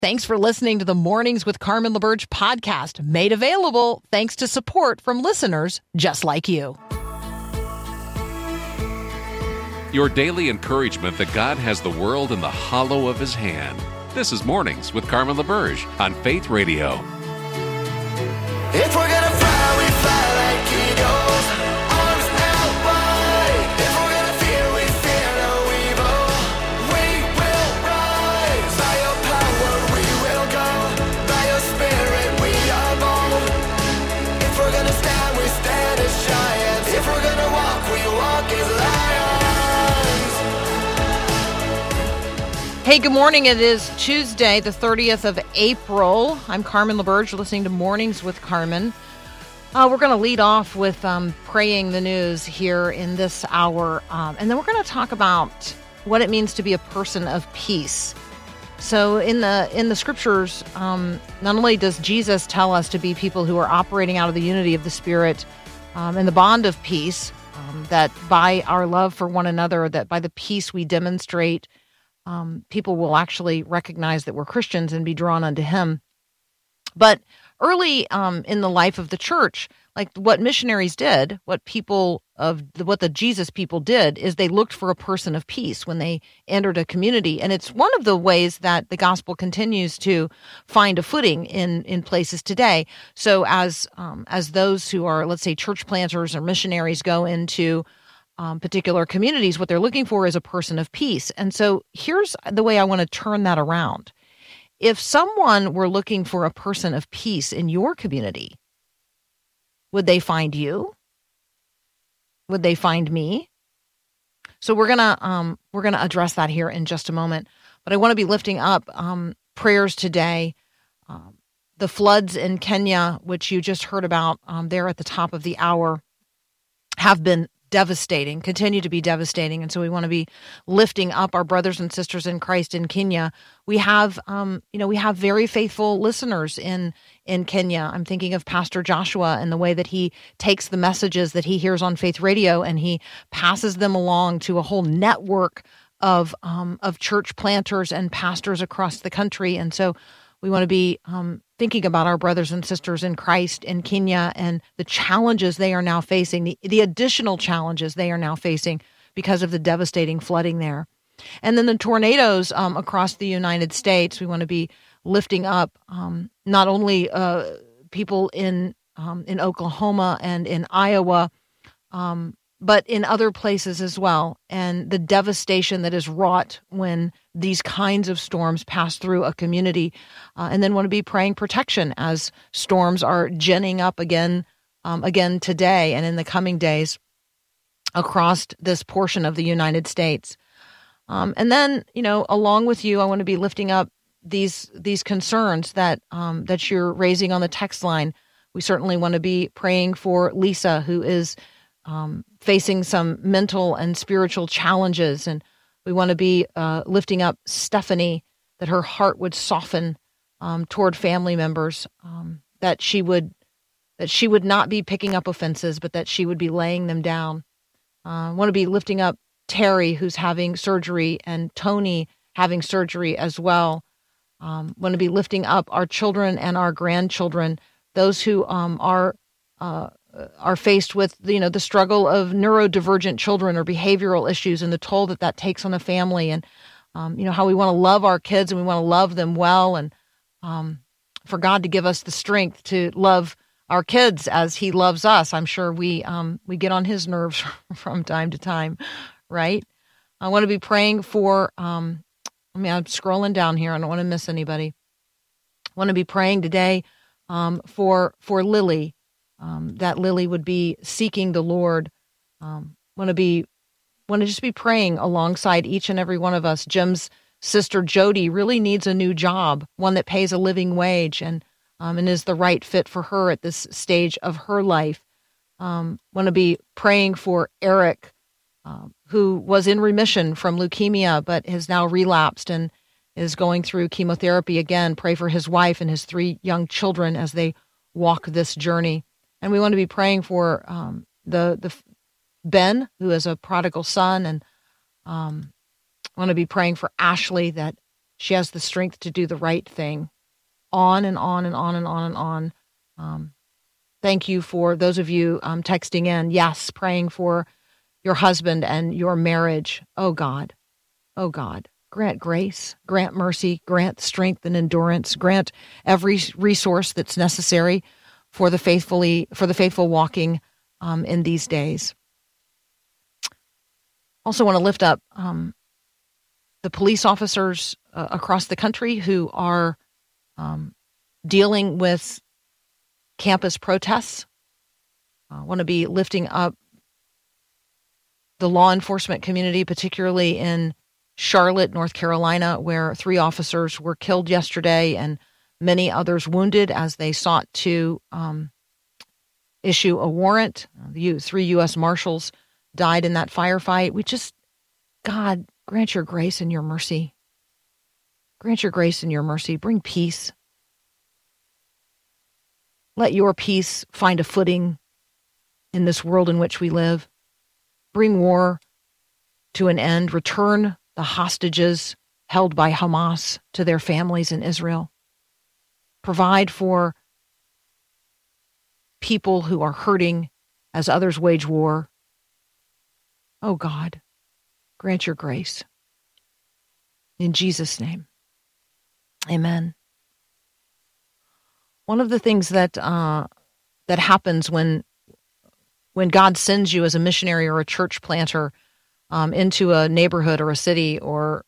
Thanks for listening to the Mornings with Carmen LaBerge podcast, made available thanks to support from listeners just like you. Your daily encouragement that God has the world in the hollow of his hand. This is Mornings with Carmen LaBerge on Faith Radio. If we're gonna fly, we fly like eagles, arms out wide. If we're gonna fear, we fear no evil. We will rise. By your power we will go. By your spirit we are bold. If we're gonna stand, we stand as giants. If we're gonna walk, we walk as lions. Hey, good morning. It is Tuesday, the 30th of April. I'm Carmen LaBerge. You're listening to Mornings with Carmen. We're going to lead off with praying the news here in this hour, and then we're going to talk about what it means to be a person of peace. So in the scriptures, not only does Jesus tell us to be people who are operating out of the unity of the Spirit and the bond of peace, that by our love for one another, that by the peace we demonstrate, people will actually recognize that we're Christians and be drawn unto him. But early in the life of the church, like what missionaries did, what the Jesus people did, is they looked for a person of peace when they entered a community. And it's one of the ways that the gospel continues to find a footing in places today. So as those who are, let's say, church planters or missionaries go into particular communities, what they're looking for is a person of peace. And so here's the way I want to turn that around. If someone were looking for a person of peace in your community, would they find you? Would they find me? So we're gonna address that here in just a moment. But I want to be lifting up prayers today. The floods in Kenya, which you just heard about there at the top of the hour, have been devastating, continue to be devastating. And so we want to be lifting up our brothers and sisters in Christ in Kenya. We have, we have very faithful listeners in Kenya. I'm thinking of Pastor Joshua and the way that he takes the messages that he hears on Faith Radio and he passes them along to a whole network of church planters and pastors across the country. And so we want to be thinking about our brothers and sisters in Christ in Kenya and the challenges they are now facing, the additional challenges they are now facing because of the devastating flooding there. And then the tornadoes across the United States, we want to be lifting up not only people in Oklahoma and in Iowa, but in other places as well, and the devastation that is wrought when these kinds of storms pass through a community, and then want to be praying protection as storms are ginning up again today and in the coming days across this portion of the United States. And then, along with you, I want to be lifting up these concerns that you're raising on the text line. We certainly want to be praying for Lisa, who is facing some mental and spiritual challenges. And we want to be lifting up Stephanie, that her heart would soften toward family members, that she would not be picking up offenses, but that she would be laying them down. I want to be lifting up Terry, who's having surgery, and Tony having surgery as well. Want to be lifting up our children and our grandchildren, those who are faced with the struggle of neurodivergent children or behavioral issues and the toll that takes on a family, and how we want to love our kids and we want to love them well, and for God to give us the strength to love our kids as he loves us. I'm sure we get on his nerves from time to time, right? I want to be praying for I'm scrolling down here. I don't want to miss anybody. I want to be praying today for Lily, that Lily would be seeking the Lord. Want to just be praying alongside each and every one of us. Jim's sister Jody really needs a new job, one that pays a living wage and is the right fit for her at this stage of her life. Want to be praying for Eric, who was in remission from leukemia but has now relapsed and is going through chemotherapy again. Pray for his wife and his 3 young children as they walk this journey. And we want to be praying for the Ben, who is a prodigal son, and want to be praying for Ashley, that She has the strength to do the right thing. On and on and on and on and on. Thank you for those of you texting in. Yes, praying for your husband and your marriage. Oh God, grant grace, grant mercy, grant strength and endurance, grant every resource that's necessary for the faithful walking in these days. Also want to lift up the police officers across the country who are dealing with campus protests. I want to be lifting up the law enforcement community, particularly in Charlotte, North Carolina, where 3 officers were killed yesterday and many others wounded as they sought to issue a warrant. 3 U.S. Marshals died in that firefight. God, grant your grace and your mercy. Grant your grace and your mercy. Bring peace. Let your peace find a footing in this world in which we live. Bring war to an end. Return the hostages held by Hamas to their families in Israel. Provide for people who are hurting as others wage war. Oh God, grant your grace. In Jesus' name, amen. One of the things that happens when God sends you as a missionary or a church planter into a neighborhood or a city or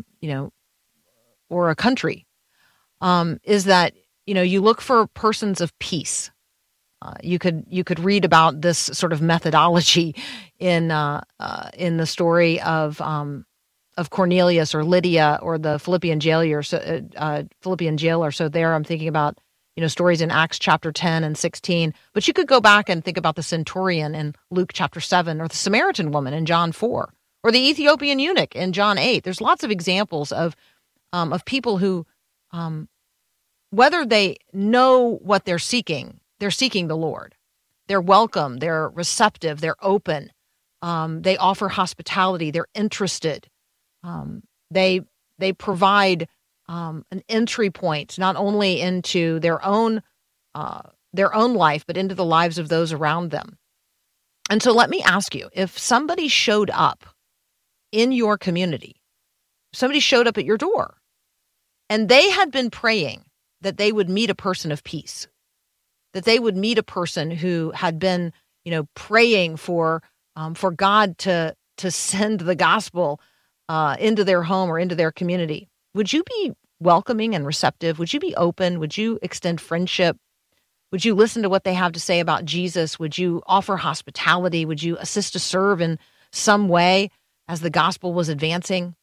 or a country is that you look for persons of peace. You could read about this sort of methodology in the story of Cornelius or Lydia or the Philippian jailer. So there, I'm thinking about stories in Acts chapter 10 and 16. But you could go back and think about the centurion in Luke chapter 7, or the Samaritan woman in John 4, or the Ethiopian eunuch in John 8. There's lots of examples of people who, whether they know what they're seeking the Lord. They're welcome. They're receptive. They're open. They offer hospitality. They're interested. They provide an entry point not only into their own life, but into the lives of those around them. And so let me ask you, if somebody showed up in your community, somebody showed up at your door, and they had been praying that they would meet a person of peace, that they would meet a person who had been, praying for God to send the gospel into their home or into their community, would you be welcoming and receptive? Would you be open? Would you extend friendship? Would you listen to what they have to say about Jesus? Would you offer hospitality? Would you assist to serve in some way as the gospel was advancing?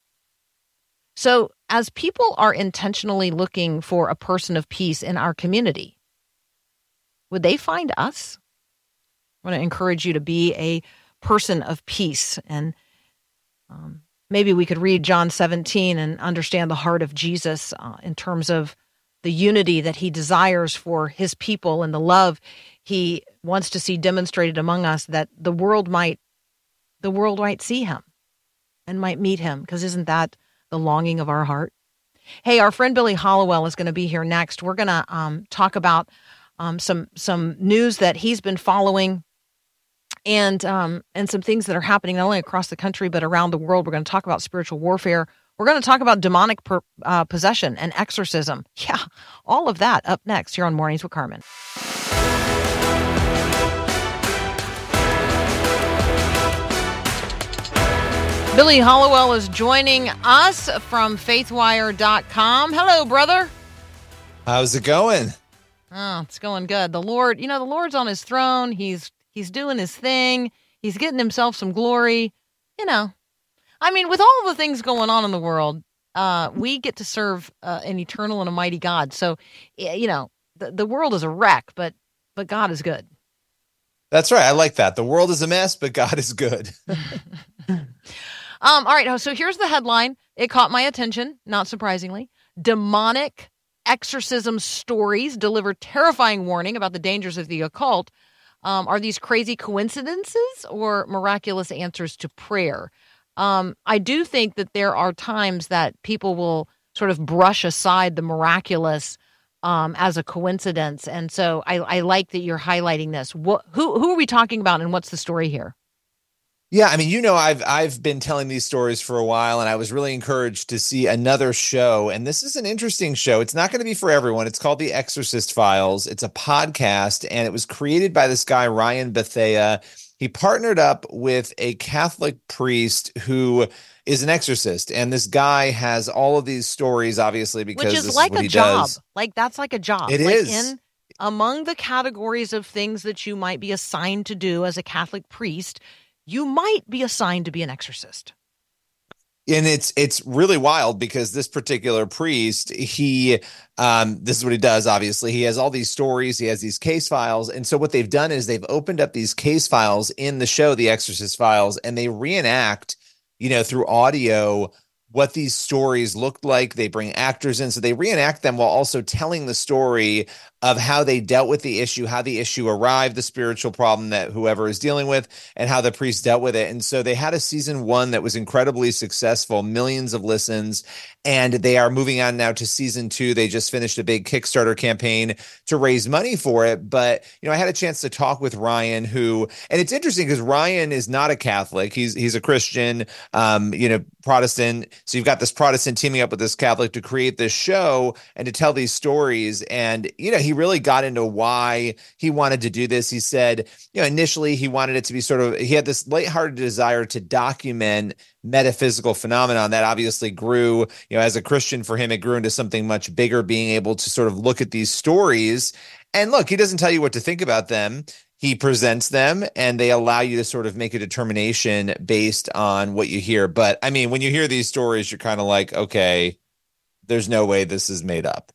So as people are intentionally looking for a person of peace in our community, would they find us? I want to encourage you to be a person of peace. And maybe we could read John 17 and understand the heart of Jesus in terms of the unity that he desires for his people and the love he wants to see demonstrated among us, that the world might see him and might meet him, because isn't that the longing of our heart? Hey, our friend Billy Hallowell is going to be here next. We're going to talk about some news that he's been following, and some things that are happening not only across the country but around the world. We're going to talk about spiritual warfare. We're going to talk about demonic possession and exorcism. Yeah, all of that up next here on Mornings with Carmen. Billy Hallowell is joining us from faithwire.com. Hello, brother. How's it going? Oh, it's going good. The Lord, the Lord's on his throne. He's doing his thing. He's getting himself some glory. With all the things going on in the world, we get to serve an eternal and a mighty God. So, the world is a wreck, but God is good. That's right. I like that. The world is a mess, but God is good. All right. So here's the headline. It caught my attention, not surprisingly. Demonic exorcism stories deliver terrifying warning about the dangers of the occult. Are these crazy coincidences or miraculous answers to prayer? I do think that there are times that people will sort of brush aside the miraculous as a coincidence. And so I like that you're highlighting this. Who are we talking about, and what's the story here? Yeah, I mean, I've been telling these stories for a while, and I was really encouraged to see another show. And this is an interesting show. It's not going to be for everyone. It's called The Exorcist Files. It's a podcast, and it was created by this guy, Ryan Bethea. He partnered up with a Catholic priest who is an exorcist. And this guy has all of these stories, obviously, because Which this is like is what a he job. does. Like, that's like a job. It like is. Among the categories of things that you might be assigned to do as a Catholic priest, you might be assigned to be an exorcist. And it's really wild because this particular priest, this is what he does, obviously. He has all these stories, he has these case files. And so what they've done is they've opened up these case files in the show, The Exorcist Files, and they reenact, through audio what these stories looked like. They bring actors in, so they reenact them while also telling the story of how they dealt with the issue, how the issue arrived, the spiritual problem that whoever is dealing with, and how the priest dealt with it. And so they had a season 1 that was incredibly successful, millions of listens, and they are moving on now to season 2. They just finished a big Kickstarter campaign to raise money for it. But, I had a chance to talk with Ryan, and it's interesting because Ryan is not a Catholic. He's a Christian, Protestant. So you've got this Protestant teaming up with this Catholic to create this show and to tell these stories. And, he really got into why he wanted to do this. He said, initially he wanted it to be he had this lighthearted desire to document metaphysical phenomenon that obviously grew, as a Christian for him, it grew into something much bigger, being able to sort of look at these stories. And look, he doesn't tell you what to think about them. He presents them, and they allow you to sort of make a determination based on what you hear. But I mean, when you hear these stories, you're kind of like, okay, there's no way this is made up.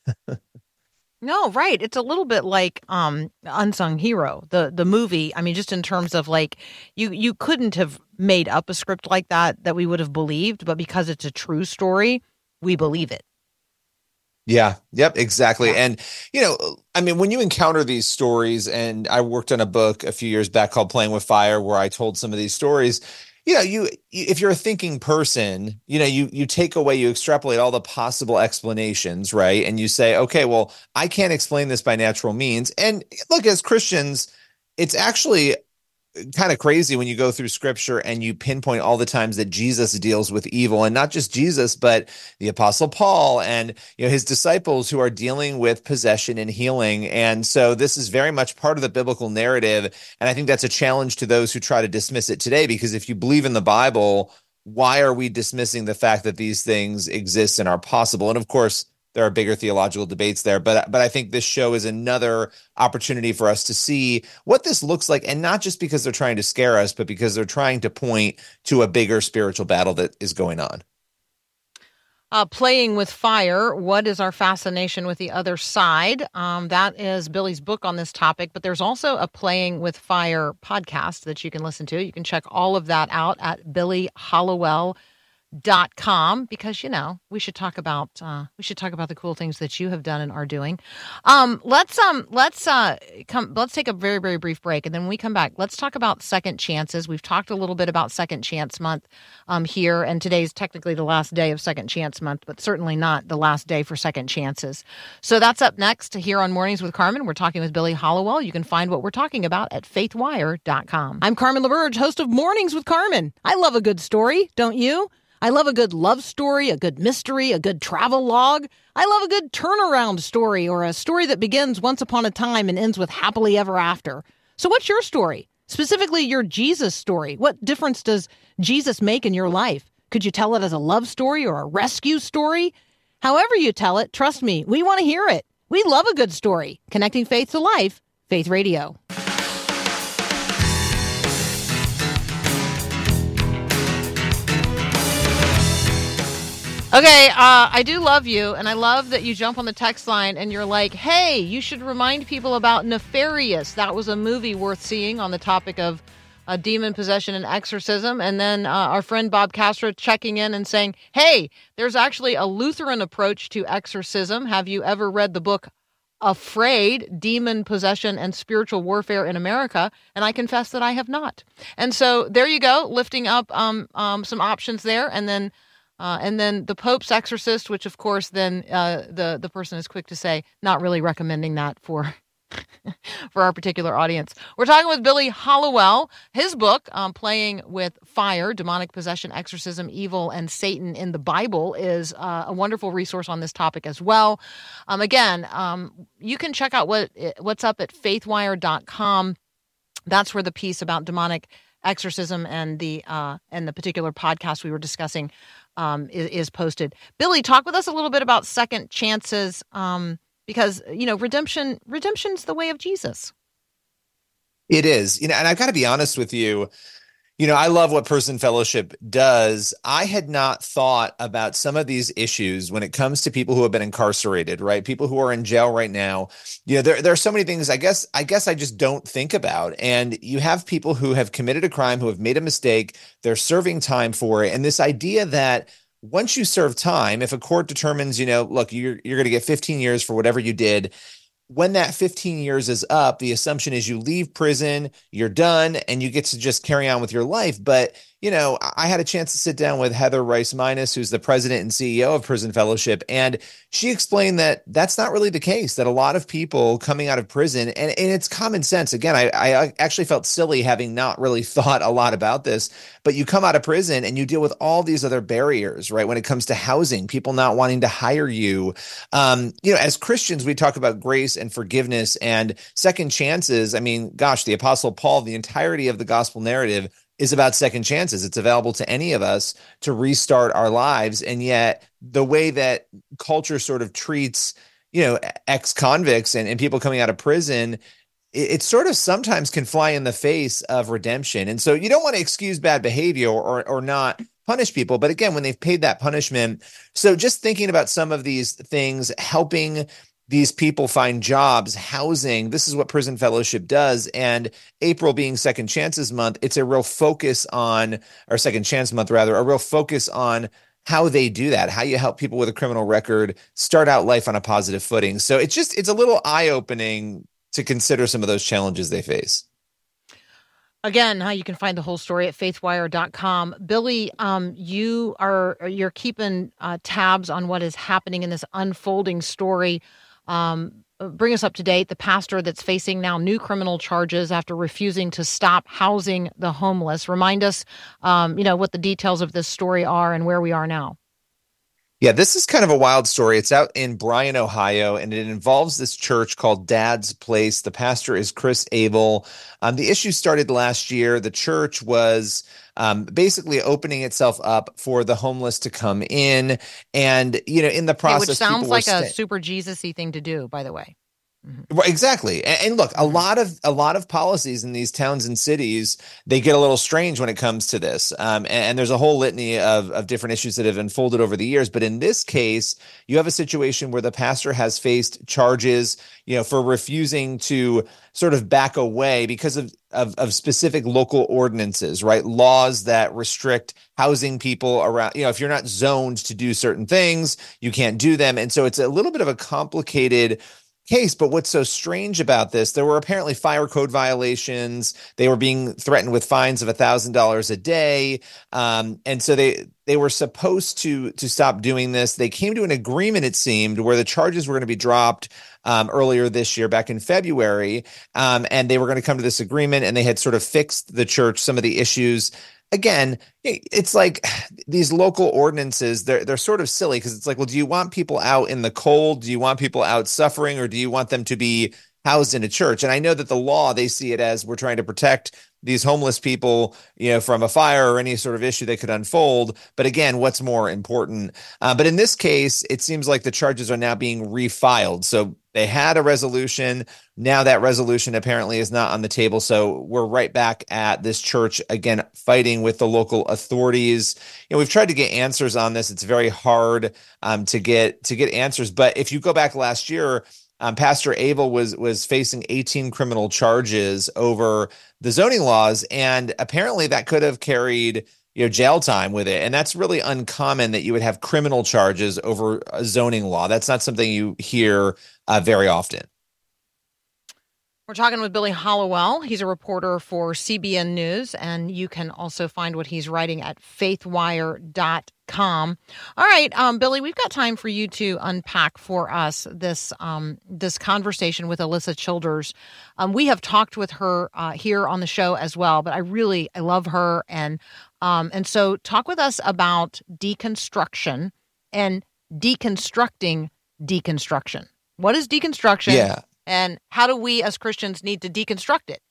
No, right. It's a little bit like Unsung Hero, the movie. I mean, just in terms of like, you couldn't have made up a script like that we would have believed, but because it's a true story, we believe it. Yeah. Yep. Exactly. Yeah. And, I mean, when you encounter these stories, and I worked on a book a few years back called Playing with Fire, where I told some of these stories, if you're a thinking person, you take away, you extrapolate all the possible explanations, right? And you say, okay, well, I can't explain this by natural means. And look, as Christians, it's actually kind of crazy when you go through scripture and you pinpoint all the times that Jesus deals with evil, and not just Jesus, but the Apostle Paul and his disciples who are dealing with possession and healing. And so this is very much part of the biblical narrative. And I think that's a challenge to those who try to dismiss it today, because if you believe in the Bible, why are we dismissing the fact that these things exist and are possible? And of course, there are bigger theological debates there, but I think this show is another opportunity for us to see what this looks like, and not just because they're trying to scare us, but because they're trying to point to a bigger spiritual battle that is going on. Playing with Fire, what is our fascination with the other side? That is Billy's book on this topic, but there's also a Playing with Fire podcast that you can listen to. You can check all of that out at BillyHallowell.com, because we should talk about the cool things that you have done and are doing. Let's take a very, very brief break, and then when we come back, let's talk about second chances. We've talked a little bit about Second Chance Month here, and today's technically the last day of Second Chance Month, but certainly not the last day for second chances. So that's up next here on Mornings with Carmen. We're talking with Billy Hallowell. You can find what we're talking about at faithwire.com. I'm Carmen LaBerge, host of Mornings with Carmen. I love a good story, don't you? I love a good love story, a good mystery, a good travel log. I love a good turnaround story, or a story that begins once upon a time and ends with happily ever after. So what's your story? Specifically, your Jesus story. What difference does Jesus make in your life? Could you tell it as a love story or a rescue story? However you tell it, trust me, we want to hear it. We love a good story. Connecting faith to life, Faith Radio. Okay, I do love you, and I love that you jump on the text line and you're like, hey, you should remind people about Nefarious. That was a movie worth seeing on the topic of demon possession and exorcism. And then our friend Bob Castro checking in and saying, hey, there's actually a Lutheran approach to exorcism. Have you ever read the book Afraid, Demon Possession and Spiritual Warfare in America? And I confess that I have not. And so there you go, lifting up some options there. And then And then the Pope's exorcist, which of course then the person is quick to say, not really recommending that for for our particular audience. We're talking with Billy Hallowell. His book, Playing with Fire, Demonic Possession, Exorcism, Evil, and Satan in the Bible, is a wonderful resource on this topic as well. Again, you can check out what's up at faithwire.com. That's where the piece about demonic exorcism and the particular podcast we were discussing is posted. Billy, talk with us a little bit about second chances, because redemption's the way of Jesus. It is, and I've got to be honest with you. I love what Prison Fellowship does. I had not thought about some of these issues when it comes to people who have been incarcerated, right? People who are in jail right now. There are so many things I guess I just don't think about. And you have people who have committed a crime, who have made a mistake. They're serving time for it. And this idea that once you serve time, if a court determines, look, you're going to get 15 years for whatever you did, when that 15 years is up, the assumption is you leave prison, you're done, and you get to just carry on with your life. But, I had a chance to sit down with Heather Rice-Minus, who's the president and CEO of Prison Fellowship, and she explained that that's not really the case, that a lot of people coming out of prison, and it's common sense. Again, I actually felt silly having not really thought a lot about this, but you come out of prison and you deal with all these other barriers, right? When it comes to housing, people not wanting to hire you. As Christians, we talk about grace and forgiveness and second chances. I mean, gosh, the Apostle Paul, the entirety of the gospel narrative is about second chances. It's available to any of us to restart our lives. And yet the way that culture sort of treats, ex-convicts and people coming out of prison, it sort of sometimes can fly in the face of redemption. And so you don't want to excuse bad behavior or not punish people. But again, when they've paid that punishment. So just thinking about some of these things, helping these people find jobs, housing. This is what Prison Fellowship does. And April being Second Chances Month, it's a real focus on, or Second Chance Month rather, a real focus on how they do that, how you help people with a criminal record start out life on a positive footing. So it's a little eye-opening to consider some of those challenges they face. Again, you can find the whole story at faithwire.com. Billy, you're keeping tabs on what is happening in this unfolding story. Bring us up to date. The pastor that's facing now new criminal charges after refusing to stop housing the homeless. Remind us, what the details of this story are and where we are now. Yeah, this is kind of a wild story. It's out in Bryan, Ohio, and it involves this church called Dad's Place. The pastor is Chris Abel. The issue started last year. The church was basically opening itself up for the homeless to come in. And, in the process, which sounds like a super Jesus-y thing to do, by the way. Mm-hmm. Right, exactly. And look, a lot of policies in these towns and cities, they get a little strange when it comes to this. And there's a whole litany of different issues that have unfolded over the years. But in this case, you have a situation where the pastor has faced charges, for refusing to sort of back away because of specific local ordinances, right? Laws that restrict housing people around, if you're not zoned to do certain things, you can't do them. And so it's a little bit of a complicated case. But what's so strange about this, there were apparently fire code violations. They were being threatened with fines of $1,000 a day. And so they were supposed to stop doing this. They came to an agreement, it seemed, where the charges were going to be dropped earlier this year, back in February. And they were going to come to this agreement, and they had sort of fixed the church, some of the issues. Again, it's like these local ordinances, they're sort of silly because it's like, well, do you want people out in the cold? Do you want people out suffering, or do you want them to be housed in a church? And I know that the law, they see it as we're trying to protect these homeless people, from a fire or any sort of issue that could unfold. But again, what's more important? But in this case, it seems like the charges are now being refiled. So they had a resolution. Now that resolution apparently is not on the table. So we're right back at this church again, fighting with the local authorities. We've tried to get answers on this. It's very hard to get answers. But if you go back last year, Pastor Abel was facing 18 criminal charges over the zoning laws, and apparently that could have carried jail time with it. And that's really uncommon that you would have criminal charges over a zoning law. That's not something you hear very often. We're talking with Billy Hallowell. He's a reporter for CBN News, and you can also find what he's writing at faithwire.com. All right, Billy, we've got time for you to unpack for us this conversation with Alisa Childers. We have talked with her here on the show as well, but I love her, and so talk with us about deconstruction and deconstructing deconstruction. What is deconstruction? Yeah. And how do we as Christians need to deconstruct it?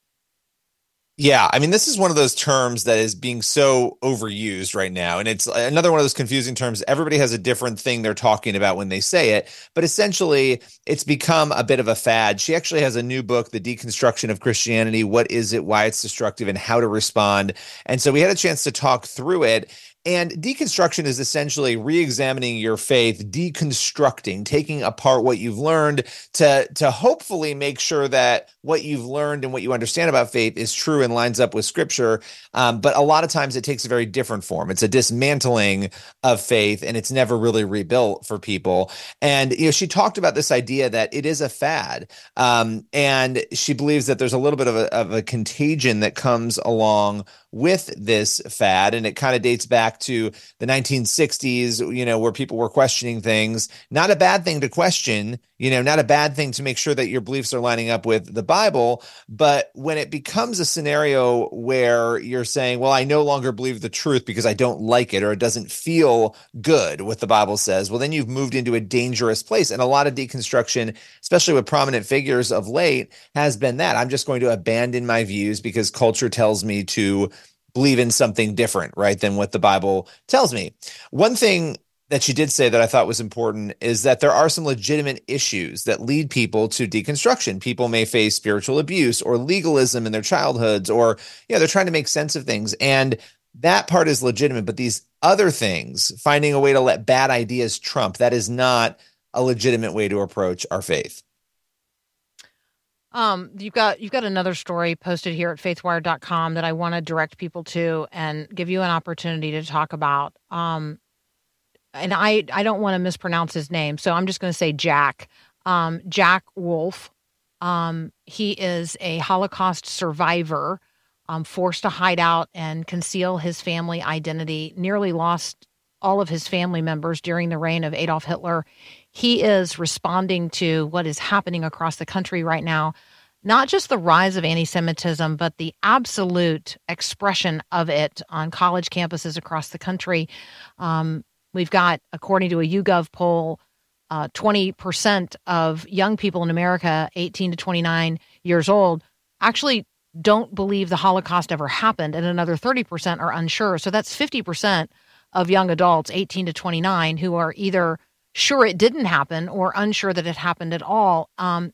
Yeah, I mean, this is one of those terms that is being so overused right now. And it's another one of those confusing terms. Everybody has a different thing they're talking about when they say it. But essentially, it's become a bit of a fad. She actually has a new book, The Deconstruction of Christianity. What is it, why it's destructive, and how to respond. And so we had a chance to talk through it. And deconstruction is essentially re-examining your faith, deconstructing, taking apart what you've learned to hopefully make sure that what you've learned and what you understand about faith is true and lines up with Scripture. But a lot of times it takes a very different form. It's a dismantling of faith, and it's never really rebuilt for people. And she talked about this idea that it is a fad, and she believes that there's a little bit of a contagion that comes along with this fad, and it kind of dates back to the 1960s, where people were questioning things. Not a bad thing to question, not a bad thing to make sure that your beliefs are lining up with the Bible. But when it becomes a scenario where you're saying, well, I no longer believe the truth because I don't like it, or it doesn't feel good what the Bible says, well, then you've moved into a dangerous place. And a lot of deconstruction, especially with prominent figures of late, has been that I'm just going to abandon my views because culture tells me to believe in something different, right, than what the Bible tells me. One thing that she did say that I thought was important is that there are some legitimate issues that lead people to deconstruction. People may face spiritual abuse or legalism in their childhoods, or they're trying to make sense of things. And that part is legitimate. But these other things, finding a way to let bad ideas trump, that is not a legitimate way to approach our faith. You've got another story posted here at faithwire.com that I want to direct people to and give you an opportunity to talk about. And I don't want to mispronounce his name, so I'm just going to say Jack. Jack Wolf. He is a Holocaust survivor, forced to hide out and conceal his family identity, nearly lost all of his family members during the reign of Adolf Hitler. He is responding to what is happening across the country right now, not just the rise of anti-Semitism, but the absolute expression of it on college campuses across the country. We've got, according to a YouGov poll, 20% of young people in America, 18 to 29 years old, actually don't believe the Holocaust ever happened, and another 30% are unsure. So that's 50% of young adults, 18 to 29, who are either sure it didn't happen or unsure that it happened at all.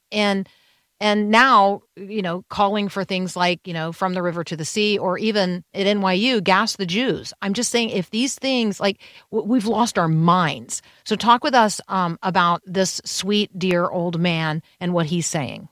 And now, calling for things like, from the river to the sea, or even at NYU, gas the Jews. I'm just saying, if these things, we've lost our minds. So talk with us about this sweet, dear old man and what he's saying.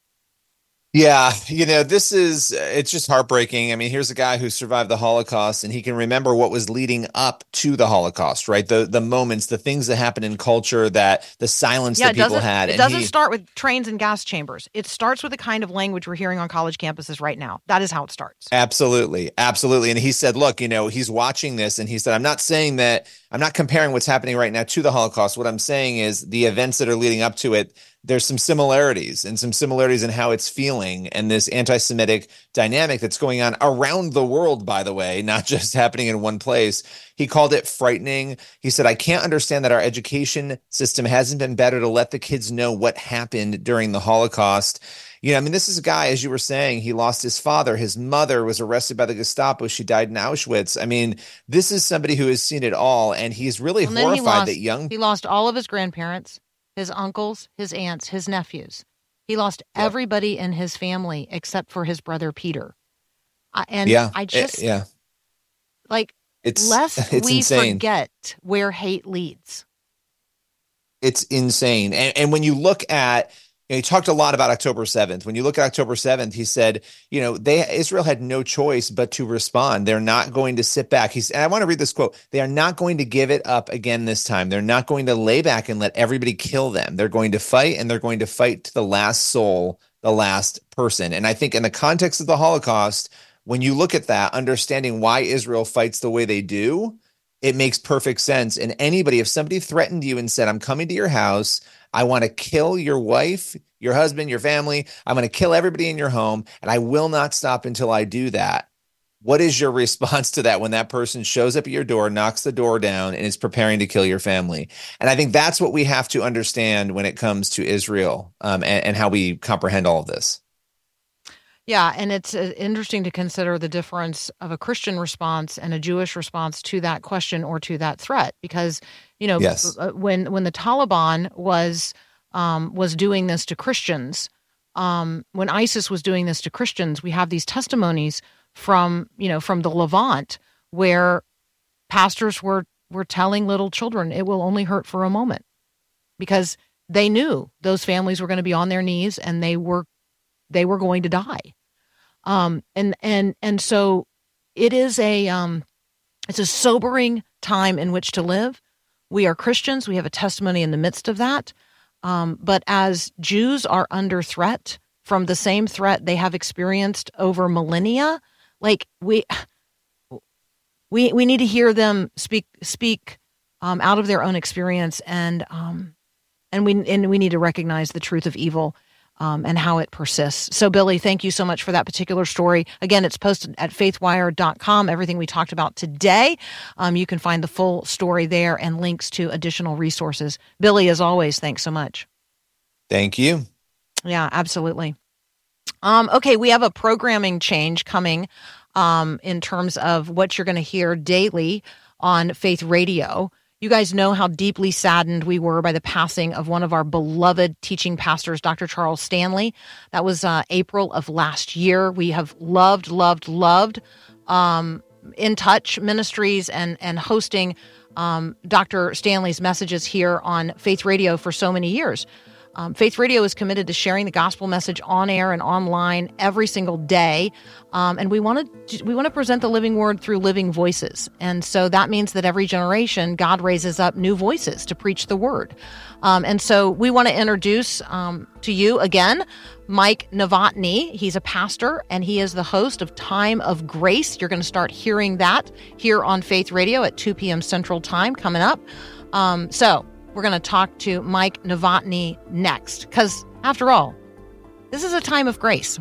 Yeah, it's just heartbreaking. I mean, here's a guy who survived the Holocaust, and he can remember what was leading up to the Holocaust, right? The moments, the things that happened in culture, that the silence that people had. It doesn't start with trains and gas chambers. It starts with the kind of language we're hearing on college campuses right now. That is how it starts. Absolutely. Absolutely. And he said, look, he's watching this, and he said, I'm not comparing what's happening right now to the Holocaust. What I'm saying is the events that are leading up to it, there's some similarities in how it's feeling, and this anti-Semitic dynamic that's going on around the world, by the way, not just happening in one place. He called it frightening. He said, I can't understand that our education system hasn't been better to let the kids know what happened during the Holocaust. This is a guy, as you were saying, he lost his father. His mother was arrested by the Gestapo. She died in Auschwitz. This is somebody who has seen it all, and he's really horrified that he lost all of his grandparents, his uncles, his aunts, his nephews. He lost everybody in his family except for his brother Peter. Lest we forget where hate leads. It's insane. And when you look at, he talked a lot about October 7th. When you look at October 7th, he said, Israel had no choice but to respond. They're not going to sit back. And I want to read this quote. They are not going to give it up again this time. They're not going to lay back and let everybody kill them. They're going to fight, and they're going to fight to the last soul the last person. And I think in the context of the Holocaust, when you look at that, understanding why Israel fights the way they do, it makes perfect sense. And anybody, if somebody threatened you and said, I'm coming to your house, I want to kill your wife, your husband, your family, I'm going to kill everybody in your home, and I will not stop until I do that. What is your response to that when that person shows up at your door, knocks the door down, and is preparing to kill your family? And I think that's what we have to understand when it comes to Israel, and how we comprehend all of this. Yeah, and it's interesting to consider the difference of a Christian response and a Jewish response to that question or to that threat, because Yes. when the Taliban was doing this to Christians, when ISIS was doing this to Christians, we have these testimonies from the Levant where pastors were telling little children it will only hurt for a moment, because they knew those families were going to be on their knees and they were going to die. And so it is it's a sobering time in which to live. We are Christians. We have a testimony in the midst of that. But as Jews are under threat from the same threat they have experienced over millennia, like we need to hear them speak out of their own experience, and we need to recognize the truth of evil and how it persists. So, Billy, thank you so much for that particular story. Again, it's posted at faithwire.com. Everything we talked about today, you can find the full story there and links to additional resources. Billy, as always, thanks so much. Thank you. Yeah, absolutely. Okay, we have a programming change coming in terms of what you're going to hear daily on Faith Radio. You guys know how deeply saddened we were by the passing of one of our beloved teaching pastors, Dr. Charles Stanley. That was April of last year. We have loved In Touch Ministries and hosting Dr. Stanley's messages here on Faith Radio for so many years. Faith Radio is committed to sharing the gospel message on air and online every single day, and we want to present the living word through living voices. And so that means that every generation, God raises up new voices to preach the word. And so we want to introduce to you again Mike Novotny. He's a pastor, and he is the host of Time of Grace. You're going to start hearing that here on Faith Radio at 2 p.m. Central Time coming up. So we're going to talk to Mike Novotny next, because after all, this is a time of grace.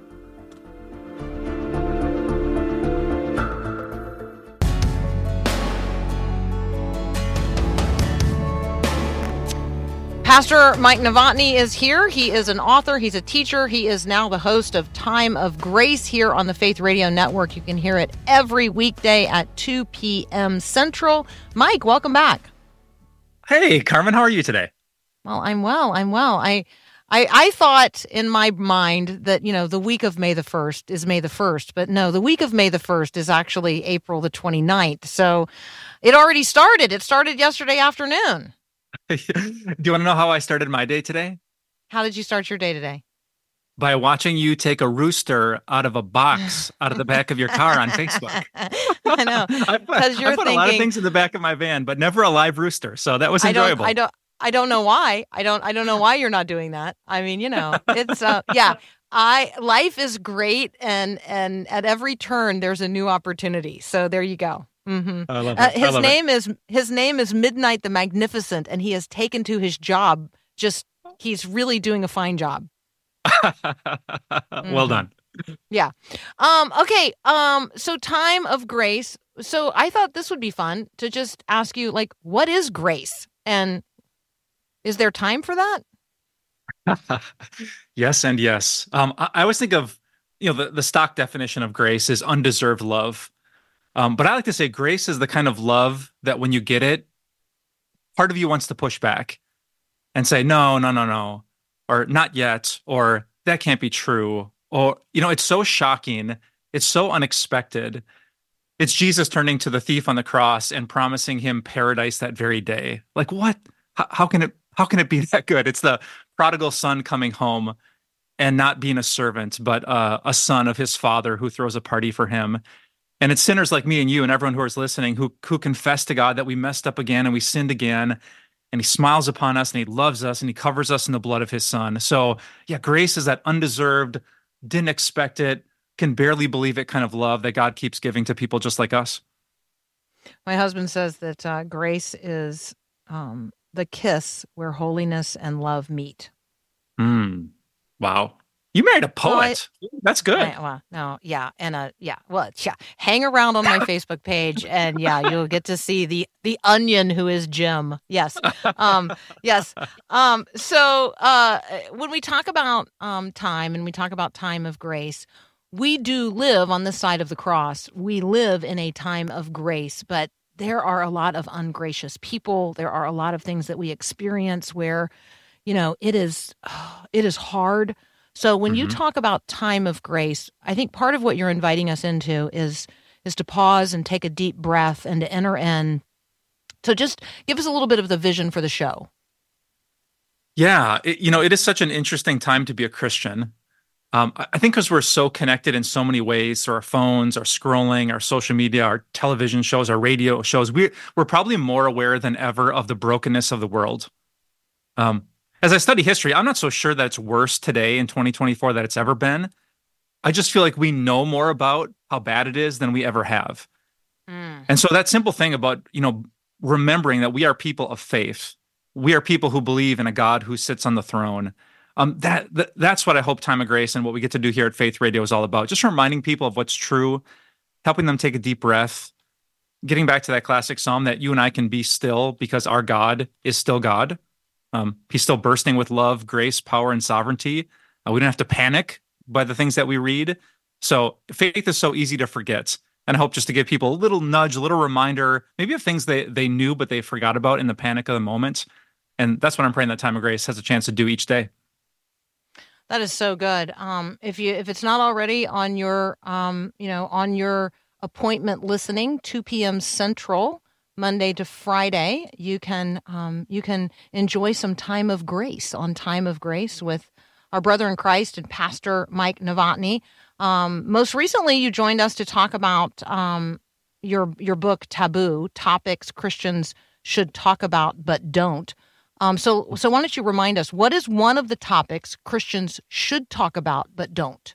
Pastor Mike Novotny is here. He is an author. He's a teacher. He is now the host of Time of Grace here on the Faith Radio Network. You can hear it every weekday at 2 p.m. Central. Mike, welcome back. Hey, Carmen, how are you today? Well. I thought in my mind that, the week of May the 1st is May the 1st, but no, the week of May the 1st is actually April the 29th. So it already started. It started yesterday afternoon. Do you want to know how I started my day today? How did you start your day today? By watching you take a rooster out of a box out of the back of your car on Facebook. I know. I put a lot of things in the back of my van, but never a live rooster. So that was enjoyable. I don't know why. I don't know why you're not doing that. I mean, it's yeah. Life is great, and at every turn there's a new opportunity. So there you go. Mm-hmm. I love it. His name is Midnight the Magnificent, and he has taken to his job. He's really doing a fine job. Well done. Yeah. Okay. So Time of Grace. So I thought this would be fun to just ask you, what is grace? And is there time for that? Yes and yes. I always think of, the stock definition of grace is undeserved love. But I like to say grace is the kind of love that when you get it, part of you wants to push back and say, no, or not yet, or that can't be true. Or, it's so shocking. It's so unexpected. It's Jesus turning to the thief on the cross and promising him paradise that very day. Like, what? How can it be that good? It's the prodigal son coming home and not being a servant, but a son of his father who throws a party for him. And it's sinners like me and you and everyone who is listening who confess to God that we messed up again and we sinned again. and he smiles upon us and he loves us and he covers us in the blood of his son. So yeah, grace is that undeserved, didn't expect it, can barely believe it kind of love that God keeps giving to people just like us. My husband says that grace is the kiss where holiness and love meet. Wow. You married a poet. That's good. Hang around on my Facebook page, and you'll get to see the onion who is Jim. Yes, yes. So when we talk about time, and we talk about time of grace, we do live on this side of the cross. We live in a time of grace, but there are a lot of ungracious people. There are a lot of things that we experience where, it is hard. So when you talk about time of grace, I think part of what you're inviting us into is to pause and take a deep breath and to enter in. So just give us a little bit of the vision for the show. Yeah, it is such an interesting time to be a Christian. I think because we're so connected in so many ways through our phones, our scrolling, our social media, our television shows, our radio shows, we're probably more aware than ever of the brokenness of the world. As I study history, I'm not so sure that it's worse today in 2024 than it's ever been. I just feel like we know more about how bad it is than we ever have. And so that simple thing about, remembering that we are people of faith, we are people who believe in a God who sits on the throne. That's what I hope Time of Grace and what we get to do here at Faith Radio is all about. Just reminding people of what's true, helping them take a deep breath, getting back to that classic psalm that you and I can be still because our God is still God. He's still bursting with love, grace, power, and sovereignty. We don't have to panic by the things that we read. So faith is so easy to forget. And I hope just to give people a little nudge, a little reminder, maybe of things they knew but they forgot about in the panic of the moment. And that's what I'm praying that Time of Grace has a chance to do each day. That is so good. If it's not already on your on your appointment listening, 2 p.m. Central, Monday to Friday, you can enjoy some time of grace on Time of Grace with our brother in Christ and Pastor Mike Novotny. Most recently, you joined us to talk about your book Taboo: Topics Christians Should Talk About But Don't. So why don't you remind us, what is one of the topics Christians should talk about but don't?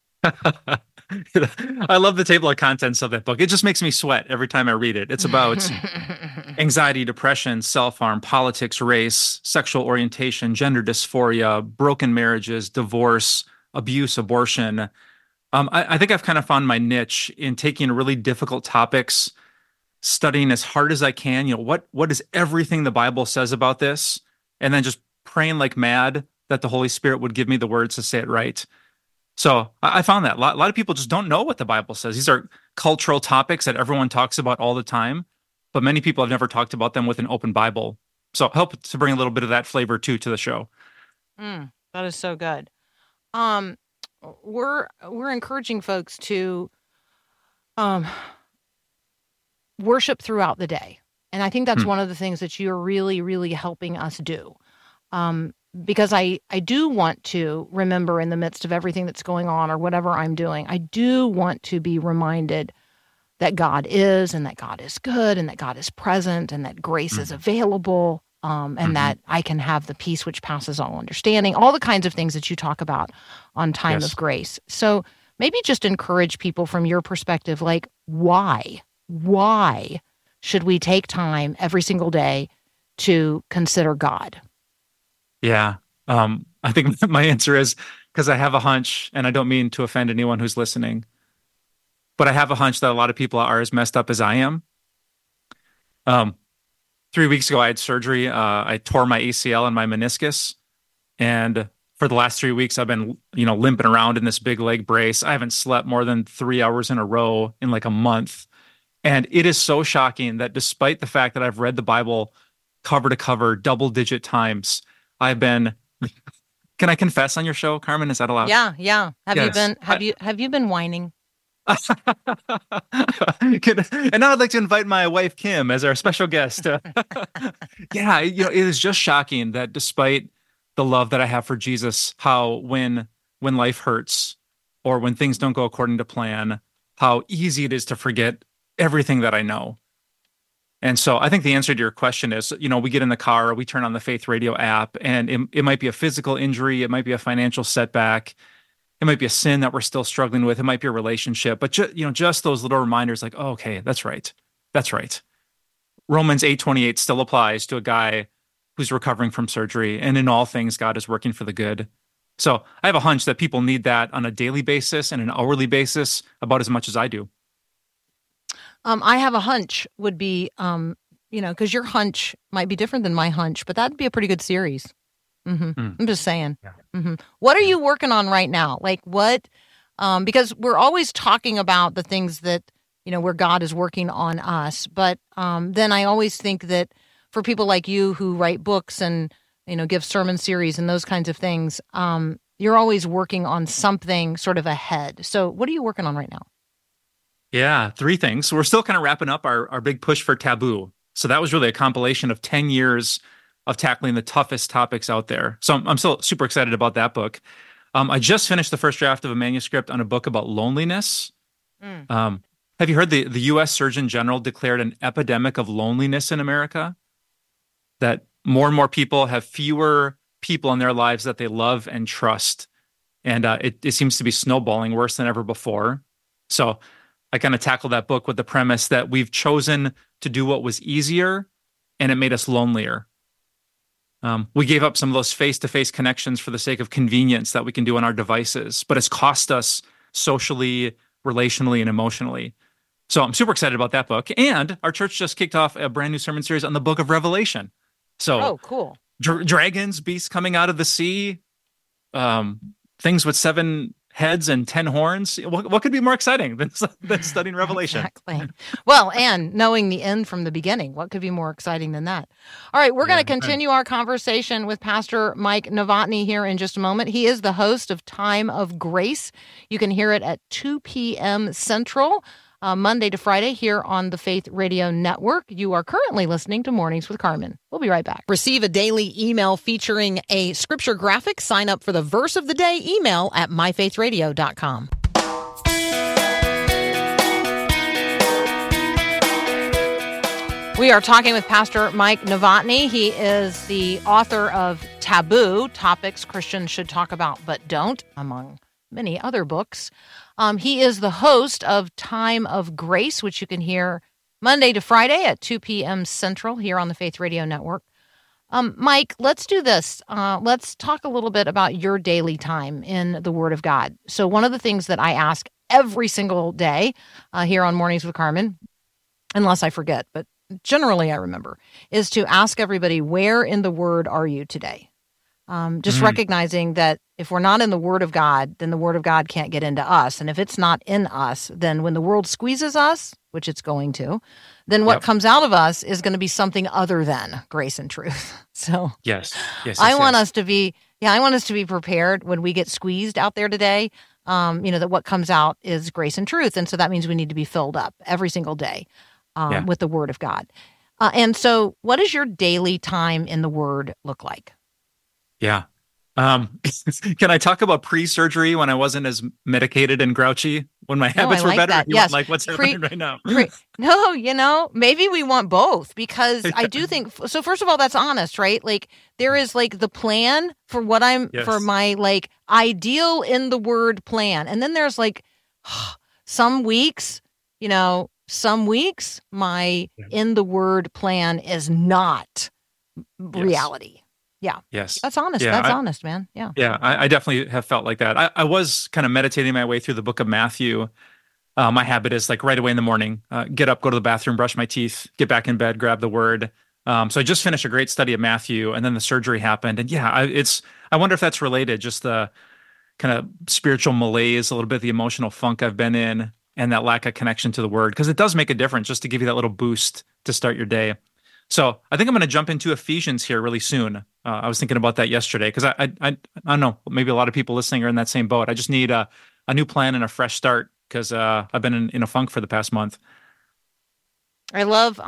I love the table of contents of that book. It just makes me sweat every time I read it. It's about anxiety, depression, self-harm, politics, race, sexual orientation, gender dysphoria, broken marriages, divorce, abuse, abortion. I think I've kind of found my niche in taking really difficult topics, studying as hard as I can. What is everything the Bible says about this? And then just praying like mad that the Holy Spirit would give me the words to say it right. So I found that a lot of people just don't know what the Bible says. These are cultural topics that everyone talks about all the time, but many people have never talked about them with an open Bible. So help to bring a little bit of that flavor too to the show. That is so good. We're encouraging folks to worship throughout the day, and I think that's one of the things that you're really, really helping us do. Because I do want to remember in the midst of everything that's going on or whatever I'm doing, I do want to be reminded that God is, and that God is good, and that God is present, and that grace is available, and that I can have the peace which passes all understanding, all the kinds of things that you talk about on Time of Grace. So maybe just encourage people from your perspective, like why should we take time every single day to consider God? Yeah. I think my answer is because I have a hunch, and I don't mean to offend anyone who's listening, but I have a hunch that a lot of people are as messed up as I am. 3 weeks ago, I had surgery. I tore my ACL and my meniscus. And for the last 3 weeks, I've been, limping around in this big leg brace. I haven't slept more than 3 hours in a row in like a month. And it is so shocking that despite the fact that I've read the Bible cover to cover, double-digit times, I've been. Can I confess on your show, Carmen? Is that allowed? Yeah. Have you been whining? And now I'd like to invite my wife Kim as our special guest. Yeah, it is just shocking that despite the love that I have for Jesus, how when life hurts or when things don't go according to plan, how easy it is to forget everything that I know. And so I think the answer to your question is, we get in the car, or we turn on the Faith Radio app, and it might be a physical injury, it might be a financial setback, it might be a sin that we're still struggling with, it might be a relationship, but just those little reminders like, oh, okay, that's right. That's right. Romans 8:28 still applies to a guy who's recovering from surgery, and in all things, God is working for the good. So I have a hunch that people need that on a daily basis and an hourly basis about as much as I do. I have a hunch would be, because your hunch might be different than my hunch, but that'd be a pretty good series. I'm just saying. Yeah. What are you working on right now? Like what? Because we're always talking about the things that, where God is working on us. But then I always think that for people like you who write books and, give sermon series and those kinds of things, you're always working on something sort of ahead. So what are you working on right now? Yeah, 3 things. We're still kind of wrapping up our big push for Taboo. So that was really a compilation of 10 years of tackling the toughest topics out there. So I'm still super excited about that book. I just finished the first draft of a manuscript on a book about loneliness. Have you heard the U.S. Surgeon General declared an epidemic of loneliness in America? That more and more people have fewer people in their lives that they love and trust. And it seems to be snowballing worse than ever before. So I kind of tackled that book with the premise that we've chosen to do what was easier, and it made us lonelier. We gave up some of those face-to-face connections for the sake of convenience that we can do on our devices, but it's cost us socially, relationally, and emotionally. So I'm super excited about that book. And our church just kicked off a brand new sermon series on the book of Revelation. So, cool. Dragons, beasts coming out of the sea, things with 7 heads and 10 horns. What could be more exciting than studying Revelation? Exactly. Well, and knowing the end from the beginning, what could be more exciting than that? All right, we're going to continue our conversation with Pastor Mike Novotny here in just a moment. He is the host of Time of Grace. You can hear it at 2 p.m. Central, Monday to Friday here on the Faith Radio Network. You are currently listening to Mornings with Carmen. We'll be right back. Receive a daily email featuring a scripture graphic. Sign up for the verse of the day email at myfaithradio.com. We are talking with Pastor Mike Novotny. He is the author of Taboo, Topics Christians Should Talk About But Don't, among many other books. He is the host of Time of Grace, which you can hear Monday to Friday at 2 p.m. Central here on the Faith Radio Network. Mike, let's do this. Let's talk a little bit about your daily time in the Word of God. So one of the things that I ask every single day here on Mornings with Carmen, unless I forget, but generally I remember, is to ask everybody, where in the Word are you today? Just recognizing that if we're not in the Word of God, then the Word of God can't get into us. And if it's not in us, then when the world squeezes us, which it's going to, then what comes out of us is going to be something other than grace and truth. So yes. I want us to be prepared when we get squeezed out there today, that what comes out is grace and truth. And so that means we need to be filled up every single day with the Word of God. And so what does your daily time in the Word look like? Yeah. Can I talk about pre-surgery when I wasn't as medicated and grouchy, when my habits were better? Yes. Like what's happening right now? No, maybe we want both, because I do think, so first of all, that's honest, right? Like there is like the plan for what for my like ideal in the Word plan. And then there's like some weeks my in the Word plan is not reality. Yeah. Yes. That's honest. Yeah, honest, man. Yeah. Yeah. I definitely have felt like that. I was kind of meditating my way through the book of Matthew. My habit is like right away in the morning, get up, go to the bathroom, brush my teeth, get back in bed, grab the Word. So I just finished a great study of Matthew, and then the surgery happened. And I wonder if that's related, just the kind of spiritual malaise, a little bit the emotional funk I've been in, and that lack of connection to the Word, because it does make a difference just to give you that little boost to start your day. So I think I'm going to jump into Ephesians here really soon. I was thinking about that yesterday, because I don't know, maybe a lot of people listening are in that same boat. I just need a new plan and a fresh start, because I've been in a funk for the past month. I love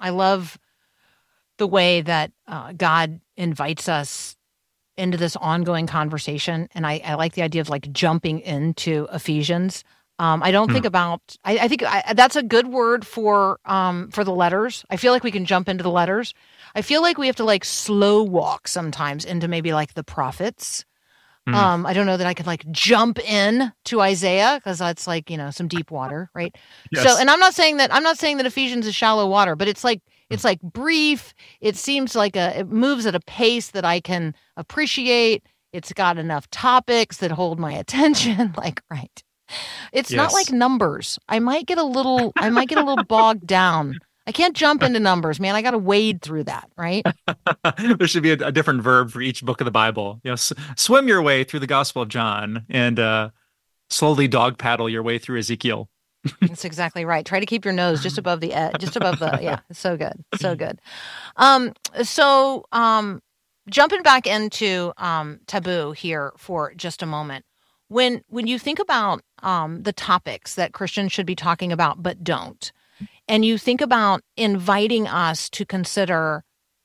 the way that God invites us into this ongoing conversation, and I like the idea of like jumping into Ephesians. I don't think about. I think that's a good word for the letters. I feel like we can jump into the letters. I feel like we have to like slow walk sometimes into maybe like the prophets. I don't know that I could like jump in to Isaiah because that's like, some deep water, right? Yes. So, and I'm not saying that Ephesians is shallow water, but it's like brief. It seems like it moves at a pace that I can appreciate. It's got enough topics that hold my attention. Like, right. It's not like Numbers. I might get a little bogged down. I can't jump into Numbers, man. I got to wade through that, right? There should be a different verb for each book of the Bible. Swim your way through the Gospel of John and slowly dog paddle your way through Ezekiel. That's exactly right. Try to keep your nose just above the edge, just above the, yeah, it's so good. So good. Jumping back into taboo here for just a moment. When you think about the topics that Christians should be talking about but don't, and you think about inviting us to consider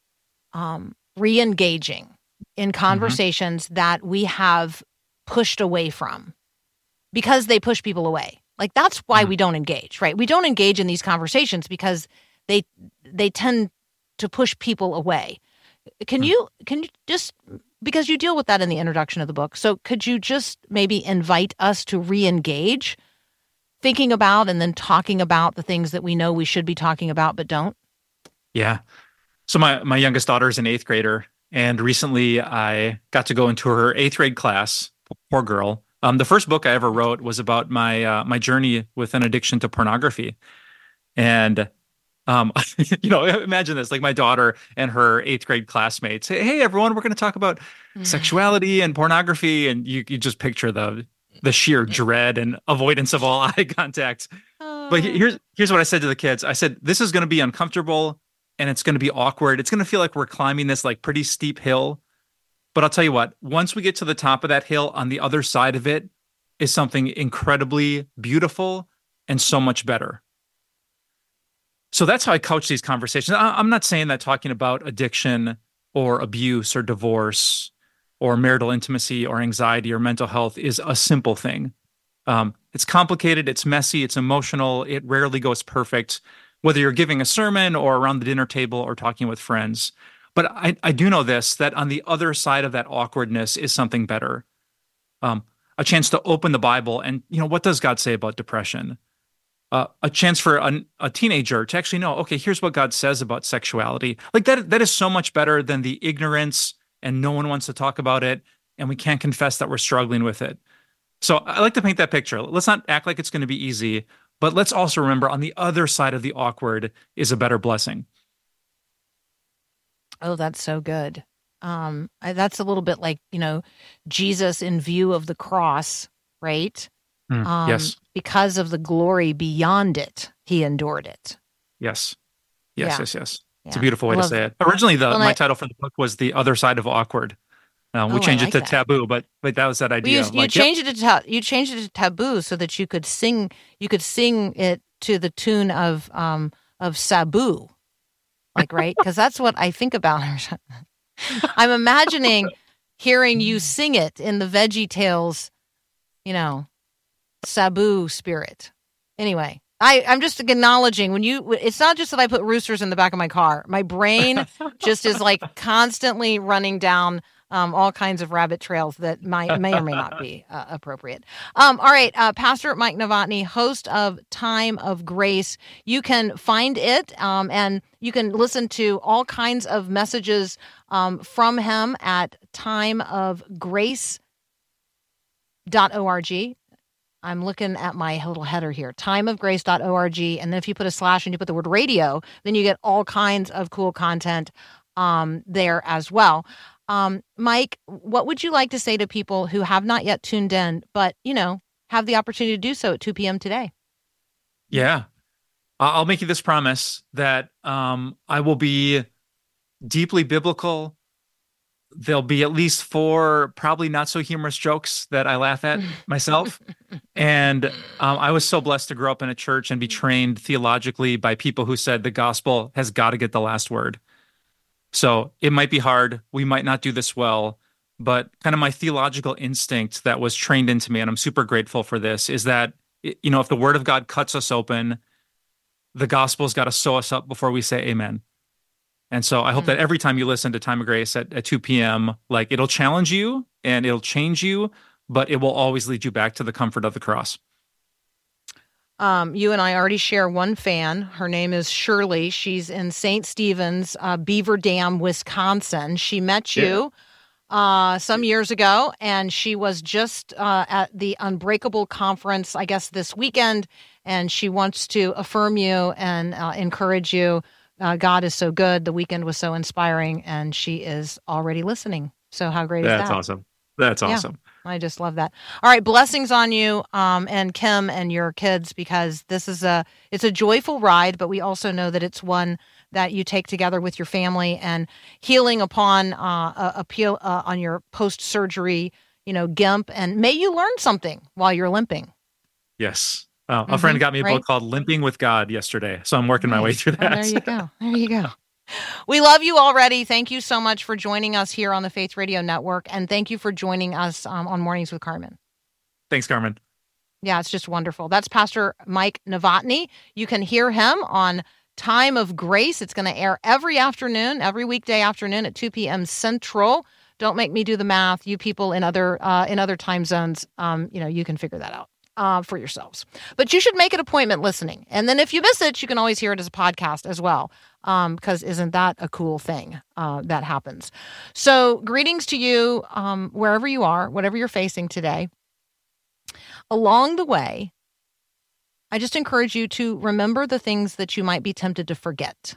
re-engaging in conversations that we have pushed away from because they push people away. Like that's why we don't engage, right? We don't engage in these conversations because they tend to push people away. Can you just, because you deal with that in the introduction of the book, so could you just maybe invite us to re-engage thinking about and then talking about the things that we know we should be talking about but don't? Yeah. So my youngest daughter is an 8th grader, and recently I got to go into her 8th grade class. Poor girl. The first book I ever wrote was about my journey with an addiction to pornography. And imagine this, like my daughter and her 8th grade classmates. Hey everyone, we're going to talk about sexuality and pornography. And you just picture the sheer dread and avoidance of all eye contact. But here's what I said to the kids. I said, this is going to be uncomfortable and it's going to be awkward. It's going to feel like we're climbing this like pretty steep hill. But I'll tell you what, once we get to the top of that hill, on the other side of it is something incredibly beautiful and so much better. So that's how I couch these conversations. I'm not saying that talking about addiction or abuse or divorce or marital intimacy or anxiety or mental health is a simple thing. It's complicated, it's messy, it's emotional, it rarely goes perfect, whether you're giving a sermon or around the dinner table or talking with friends. But I do know this, that on the other side of that awkwardness is something better. A chance to open the Bible and, what does God say about depression? A chance for a teenager to actually know, okay, here's what God says about sexuality. Like that is so much better than the ignorance and no one wants to talk about it and we can't confess that we're struggling with it. So I like to paint that picture. Let's not act like it's going to be easy, but let's also remember on the other side of the awkward is a better blessing. Oh, that's so good. That's a little bit like, Jesus in view of the cross, right? Yes. Because of the glory beyond it, he endured it. Yes. Yeah. It's Yeah. a beautiful way to say it. Originally, my title for the book was The Other Side of Awkward. We changed it to that. Taboo, but that was that idea. You changed it to Taboo so that you could sing it to the tune of Sabu. Like, right? Because that's what I think about. I'm imagining hearing you sing it in the Veggie Tales, Sabu spirit. Anyway, I'm just acknowledging it's not just that I put roosters in the back of my car. My brain just is like constantly running down all kinds of rabbit trails that may or may not be appropriate. All right, Pastor Mike Novotny, host of Time of Grace. You can find it and you can listen to all kinds of messages from him at timeofgrace.org. I'm looking at my little header here, timeofgrace.org. And then if you put a slash and you put the word radio, then you get all kinds of cool content there as well. Mike, what would you like to say to people who have not yet tuned in, but, have the opportunity to do so at 2 p.m. today? Yeah. I'll make you this promise that I will be deeply biblical. There'll be at least 4 probably not so humorous jokes that I laugh at myself. And I was so blessed to grow up in a church and be trained theologically by people who said the gospel has got to get the last word. So it might be hard. We might not do this well, but kind of my theological instinct that was trained into me, and I'm super grateful for this, is that if the word of God cuts us open, the gospel's got to sew us up before we say amen. And so I hope that every time you listen to Time of Grace at 2 p.m., like it'll challenge you and it'll change you, but it will always lead you back to the comfort of the cross. You and I already share one fan. Her name is Shirley. She's in St. Stephen's, Beaver Dam, Wisconsin. She met you some years ago, and she was just at the Unbreakable Conference, I guess, this weekend, and she wants to affirm you and encourage you. God is so good. The weekend was so inspiring, and she is already listening. So how great is that? That's awesome. That's awesome. I just love that. All right, blessings on you and Kim and your kids, because it's a joyful ride, but we also know that it's one that you take together with your family, and healing upon on your post-surgery, GIMP, and may you learn something while you're limping. Yes. A friend got me a book called Limping with God yesterday, so I'm working my way through that. Oh, there you go. There you go. We love you already. Thank you so much for joining us here on the Faith Radio Network, and thank you for joining us on Mornings with Carmen. Thanks, Carmen. Yeah, it's just wonderful. That's Pastor Mike Novotny. You can hear him on Time of Grace. It's going to air every weekday afternoon at 2 p.m. Central. Don't make me do the math. You people in other time zones, you can figure that out for yourselves. But you should make an appointment listening. And then if you miss it, you can always hear it as a podcast as well, because isn't that a cool thing that happens? So greetings to you wherever you are, whatever you're facing today. Along the way, I just encourage you to remember the things that you might be tempted to forget.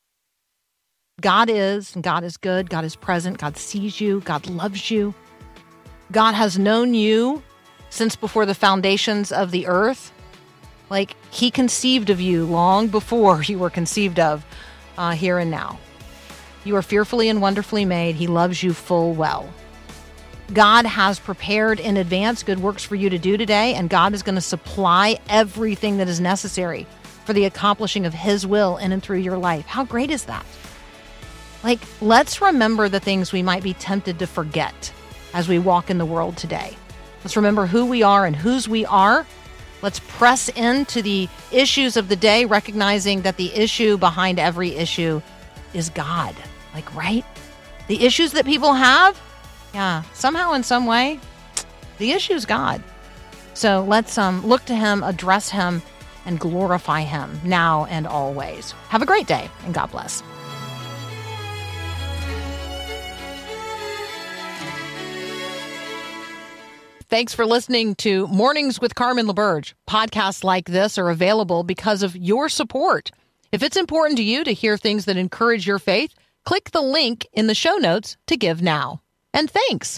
God is good. God is present. God sees you. God loves you. God has known you since before the foundations of the earth. Like, he conceived of you long before you were conceived of here and now. You are fearfully and wonderfully made. He loves you full well. God has prepared in advance good works for you to do today, and God is going to supply everything that is necessary for the accomplishing of his will in and through your life. How great is that? Like, let's remember the things we might be tempted to forget as we walk in the world today. Let's remember who we are and whose we are. Let's press into the issues of the day, recognizing that the issue behind every issue is God. Like, right? The issues that people have, somehow in some way, the issue is God. So let's look to him, address him, and glorify him now and always. Have a great day, and God bless. Thanks for listening to Mornings with Carmen LaBerge. Podcasts like this are available because of your support. If it's important to you to hear things that encourage your faith, click the link in the show notes to give now. And thanks.